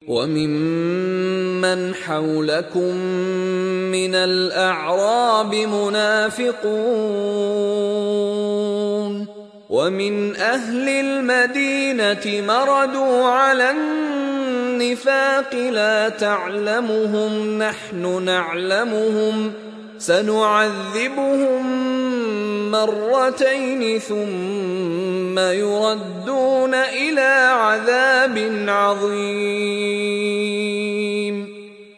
وممن حولكم من الأعراب منافقون ومن أهل المدينة مردوا على النفاق لا تعلمهم نحن نعلمهم سنعذبهم مرتين ثم يردون إلى عذاب عظيم